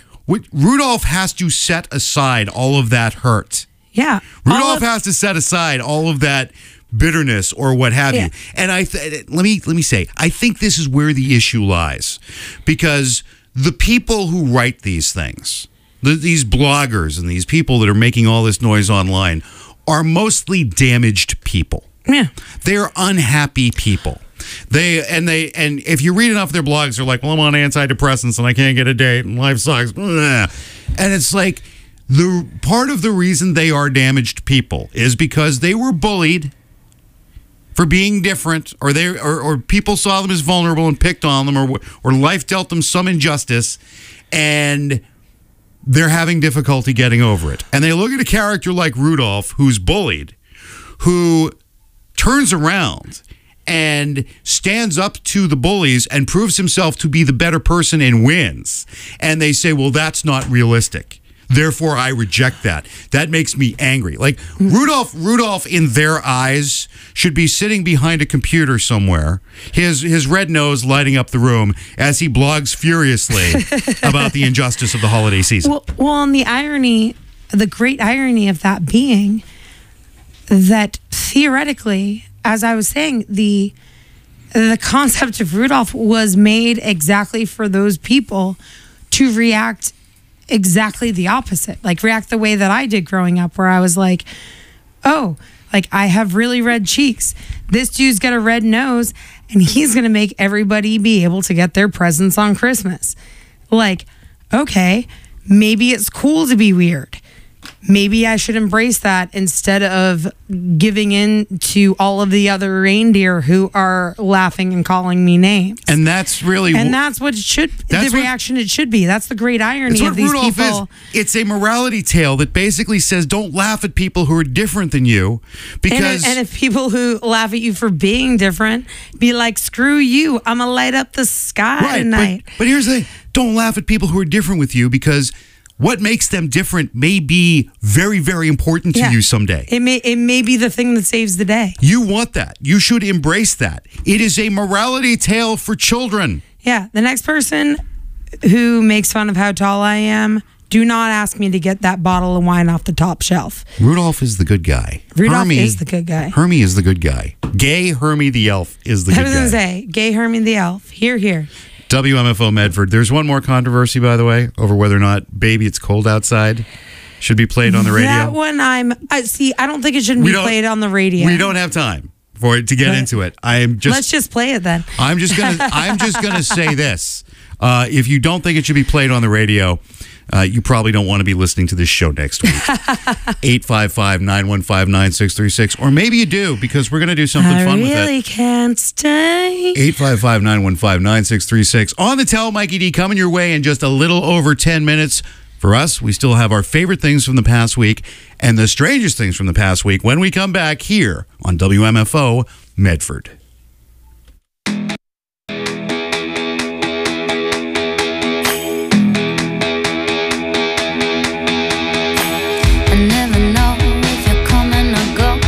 Rudolph has to set aside all of that hurt. Yeah. Rudolph has to set aside all of that bitterness or what have you. And let me say, I think this is where the issue lies, because the people who write these things, these bloggers and these people that are making all this noise online, are mostly damaged people. Yeah. They're unhappy people. And if you read enough of their blogs, they're like, well, I'm on antidepressants and I can't get a date and life sucks. And it's like, the part of the reason they are damaged people is because they were bullied for being different, or people saw them as vulnerable and picked on them, or life dealt them some injustice, and they're having difficulty getting over it. And they look at a character like Rudolph, who's bullied, who turns around and stands up to the bullies and proves himself to be the better person and wins. And they say, well, that's not realistic. Therefore, I reject that. That makes me angry. Like Rudolph in their eyes should be sitting behind a computer somewhere, his red nose lighting up the room as he blogs furiously about the injustice of the holiday season. Well, and the great irony of that being that theoretically, as I was saying, the concept of Rudolph was made exactly for those people to react exactly the opposite, like react the way that I did growing up, where I was like, oh, like I have really red cheeks. This dude's got a red nose and he's going to make everybody be able to get their presents on Christmas. Like, okay, maybe it's cool to be weird. Maybe I should embrace that instead of giving in to all of the other reindeer who are laughing and calling me names. And that's what the reaction it should be. That's the great irony of these Rudolph people. It's a morality tale that basically says don't laugh at people who are different than you, because and if people who laugh at you for being different, be like, screw you, I'm gonna light up the sky tonight. But here's the thing: don't laugh at people who are different with you, because what makes them different may be very, very important to you someday. It may be the thing that saves the day. You want that. You should embrace that. It is a morality tale for children. Yeah. The next person who makes fun of how tall I am, do not ask me to get that bottle of wine off the top shelf. Rudolph is the good guy. Rudolph is the good guy. Hermie is the good guy. Gay Hermie the elf is the good guy. I was going to say, gay Hermie the elf. Here. WMFO Medford. There's one more controversy, by the way, over whether or not Baby It's Cold Outside should be played on the radio. That one I don't think it shouldn't be played on the radio. We don't have time for it to get into it. Let's just play it then. I'm just gonna say this. If you don't think it should be played on the radio, you probably don't want to be listening to this show next week. 855-915-9636. Or maybe you do, because we're going to do something fun with it. I really can't stay. 855-915-9636. On the Tell Mikey D, coming your way in just a little over 10 minutes. For us, we still have our favorite things from the past week and the strangest things from the past week when we come back here on WMFO Medford. I never know if you're coming or going.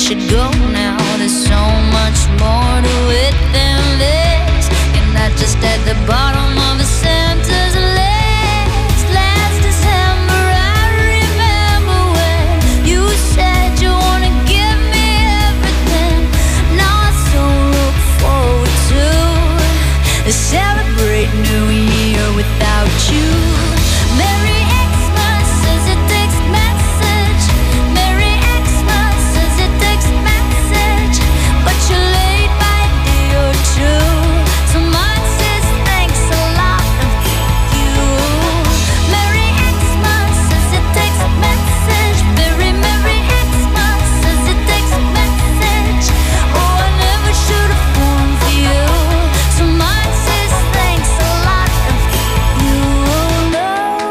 should go now. There's so much more to it than this. You're not just at the bottom of the Santa's list. Last December I remember when you said you wanna give me everything. Now I so look forward to celebrate New Year without you. Merry Xmas as a text message. Merry Xmas as a text message. But you're late by a day or two. So mine says thanks a lot and thank you. Merry Xmas as a text message. Merry Xmas as a text message. Oh, I never should have phoned for you. So mine says thanks a lot and thank you. No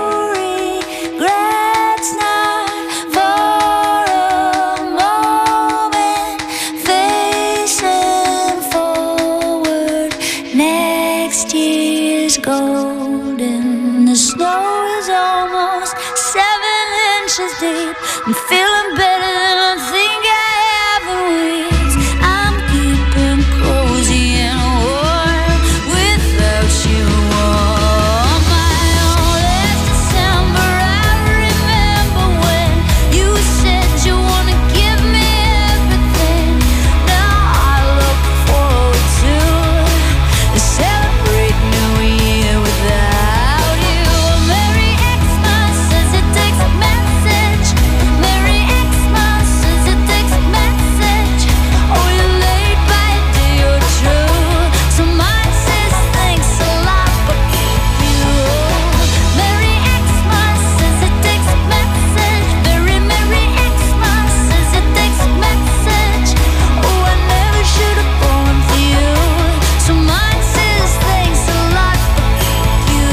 regrets, not for a moment. Facing forward, next year's golden. The snow is almost 7 inches deep. I'm feeling better than I think I ever will. I'm keeping cozy and warm without you on my own. Last December I remember when you said you wanna give me everything. Now I look forward to celebrate New Year without you. Merry Xmas as a text message. Merry Xmas as a text message. Oh, you're late by a day or two. So mine says thanks a lot, but thank you. Merry Xmas as a text message. Merry Xmas as a text message. Oh, I never should have phoned for you. So mine says thanks a lot, but thank you.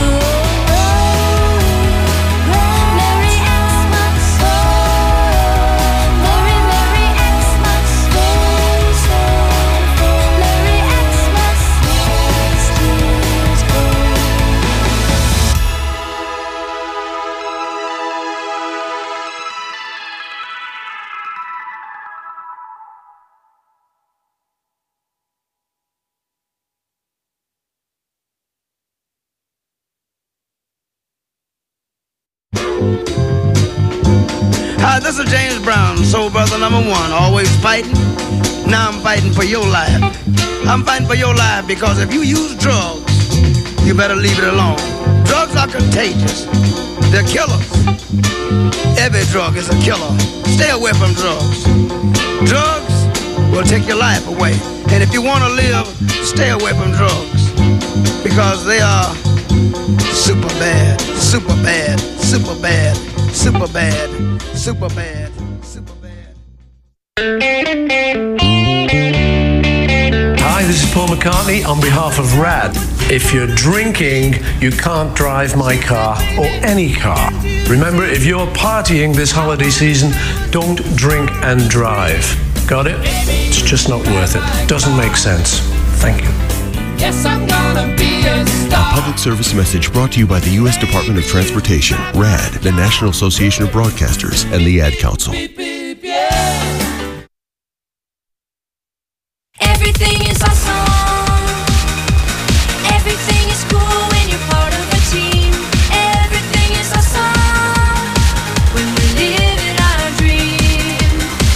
Merry Xmas. Merry Xmas. Merry Xmas. Next year's gold. Hi, this is James Brown, soul brother #1, always fighting. Now I'm fighting for your life. I'm fighting for your life because if you use drugs, you better leave it alone. Drugs are contagious. They're killers. Every drug is a killer. Stay away from drugs. Drugs will take your life away. And if you want to live, stay away from drugs because they are super bad, super bad, super bad, super bad, super bad, super bad. Hi, this is Paul McCartney on behalf of RAD. If you're drinking, you can't drive my car or any car. Remember, if you're partying this holiday season, don't drink and drive. Got it? It's just not worth it. Doesn't make sense. Thank you. Yes, I'm gonna be a A star. public service message brought to you by the U.S. Department of Transportation, RAD, the National Association of Broadcasters, and the Ad Council. Everything is awesome. Everything is cool when you're part of a team. Everything is awesome when we're living our dream.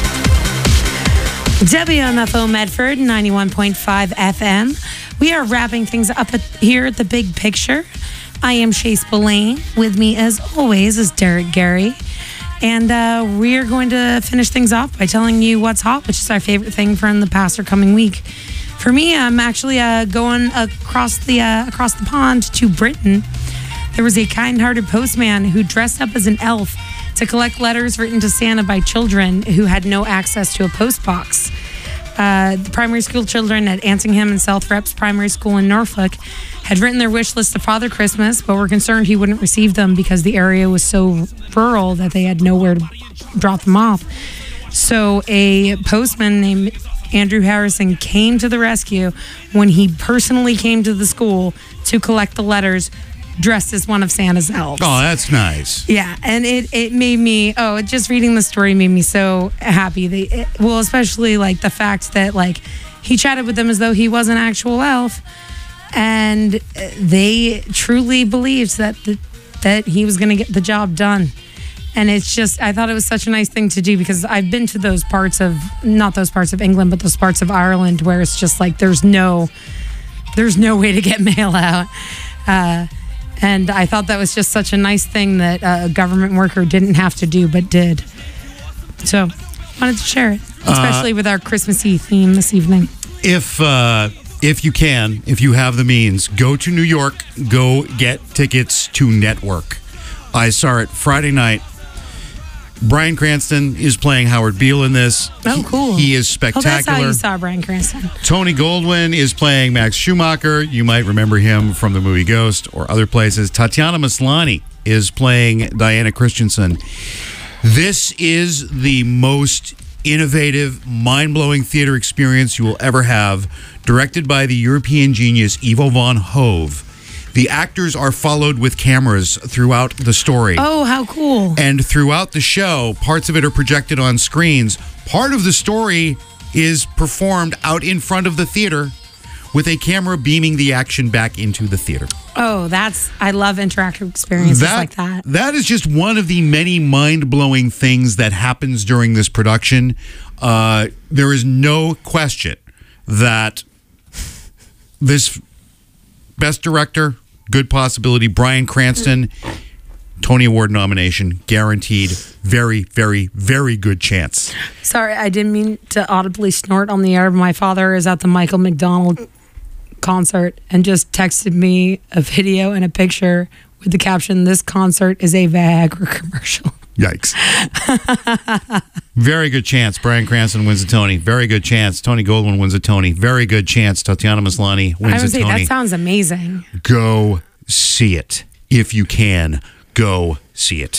WMFO Medford, 91.5 FM. We are wrapping things up here at the Big Picture. I am Chase Spillane. With me, as always, is Derek Gary. And we are going to finish things off by telling you what's hot, which is our favorite thing from the past or coming week. For me, I'm actually going across the pond to Britain. There was a kind-hearted postman who dressed up as an elf to collect letters written to Santa by children who had no access to a post box. The primary school children at Ansingham and South Reps Primary School in Norfolk had written their wish list to Father Christmas, but were concerned he wouldn't receive them because the area was so rural that they had nowhere to drop them off. So a postman named Andrew Harrison came to the rescue when he personally came to the school to collect the letters dressed as one of Santa's elves. Oh, that's nice. Yeah, and it made me, just reading the story made me so happy. Especially like the fact that like he chatted with them as though he was an actual elf, and they truly believed that he was going to get the job done. And it's just, I thought it was such a nice thing to do, because I've been to those parts of, not those parts of England, but those parts of Ireland where it's just like there's no way to get mail out. And I thought that was just such a nice thing that a government worker didn't have to do, but did. So, wanted to share it, especially with our Christmassy theme this evening. If you can, if you have the means, go to New York, go get tickets to Network. I saw it Friday night. Bryan Cranston is playing Howard Beale in this. Oh, cool. He is spectacular. Oh, that's how you saw Bryan Cranston. Tony Goldwyn is playing Max Schumacher. You might remember him from the movie Ghost or other places. Tatiana Maslany is playing Diana Christensen. This is the most innovative, mind-blowing theater experience you will ever have, directed by the European genius Ivo van Hove. The actors are followed with cameras throughout the story. Oh, how cool. And throughout the show, parts of it are projected on screens. Part of the story is performed out in front of the theater with a camera beaming the action back into the theater. Oh, I love interactive experiences like that. That is just one of the many mind-blowing things that happens during this production. There is no question that this Best Director, good possibility, Bryan Cranston, Tony Award nomination, guaranteed. Very, very, very good chance. Sorry, I didn't mean to audibly snort on the air. My father is at the Michael McDonald concert and just texted me a video and a picture with the caption, "This concert is a Viagra commercial." Yikes. Very good chance Bryan Cranston wins a Tony. Very good chance Tony Goldwyn wins a Tony. Very good chance Tatiana Maslany wins a Tony. That sounds amazing. Go see it. If you can, go see it.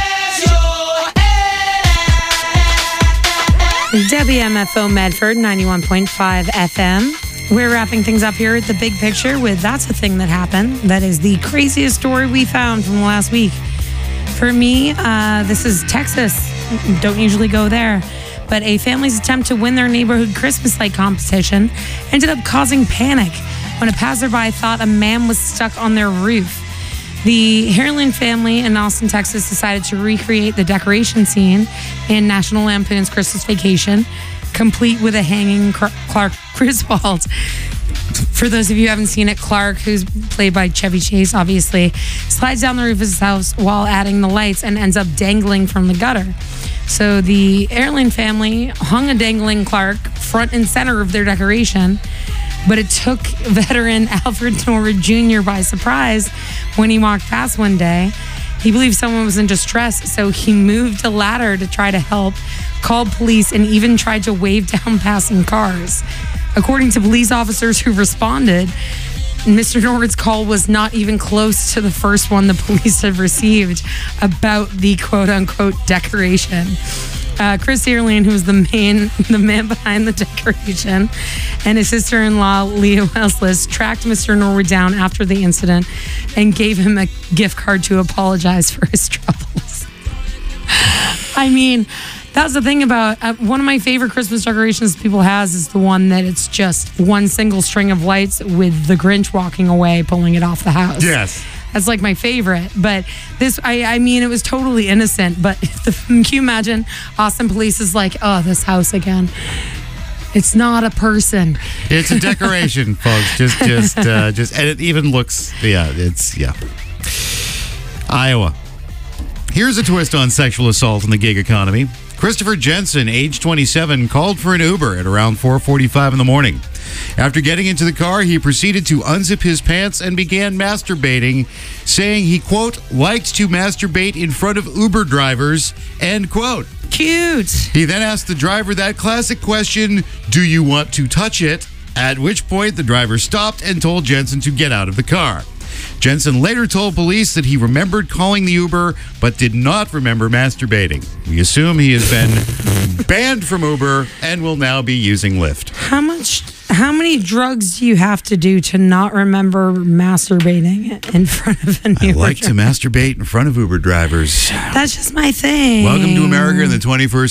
WMFO Medford, 91.5 FM. We're wrapping things up here at The Big Picture with That's a Thing That Happened. That is the craziest story we found from last week. For me, this is Texas. Don't usually go there. But a family's attempt to win their neighborhood Christmas light competition ended up causing panic when a passerby thought a man was stuck on their roof. The Harlan family in Austin, Texas decided to recreate the decoration scene in National Lampoon's Christmas Vacation, complete with a hanging Clark Griswold. For those of you who haven't seen it, Clark, who's played by Chevy Chase, obviously, slides down the roof of his house while adding the lights and ends up dangling from the gutter. So the Erlin family hung a dangling Clark front and center of their decoration, but it took veteran Alfred Norwood Jr. by surprise when he walked past one day. He believed someone was in distress, so he moved a ladder to try to help, called police, and even tried to wave down passing cars. According to police officers who responded, Mr. Norwood's call was not even close to the first one the police have received about the quote-unquote decoration. Chris Earlean, who was the man behind the decoration, and his sister-in-law, Leah Welslis, tracked Mr. Norwood down after the incident and gave him a gift card to apologize for his troubles. I mean, that's the thing about one of my favorite Christmas decorations people has is the one that it's just one single string of lights with the Grinch walking away, pulling it off the house. Yes. That's like my favorite. But this, I mean, it was totally innocent. But can you imagine Austin police is like, oh, this house again. It's not a person. It's a decoration, folks. Just, and it even looks, Iowa. Here's a twist on sexual assault in the gig economy. Christopher Jensen, age 27, called for an Uber at around 4:45 in the morning. After getting into the car, he proceeded to unzip his pants and began masturbating, saying he, quote, liked to masturbate in front of Uber drivers, end quote. Cute. He then asked the driver that classic question, do you want to touch it? At which point the driver stopped and told Jensen to get out of the car. Jensen later told police that he remembered calling the Uber, but did not remember masturbating. We assume he has been banned from Uber and will now be using Lyft. How many drugs do you have to do to not remember masturbating in front of an Uber I like to driver? masturbate in front of Uber drivers. That's just my thing. Welcome to America in the 21st